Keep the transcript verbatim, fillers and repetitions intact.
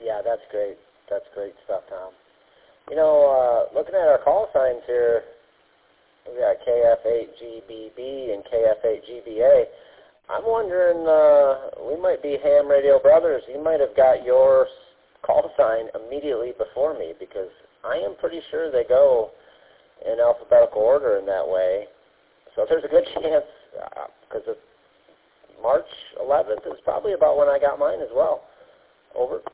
Yeah, that's great. That's great stuff, Tom. You know, uh, looking at our call signs here, we got K F eight G B B and K F eight G B A. I'm wondering, uh, we might be ham radio brothers. You might have got your call sign immediately before me because I am pretty sure they go in alphabetical order in that way. So there's a good chance, because uh, March eleventh is probably about when I got mine as well. Over.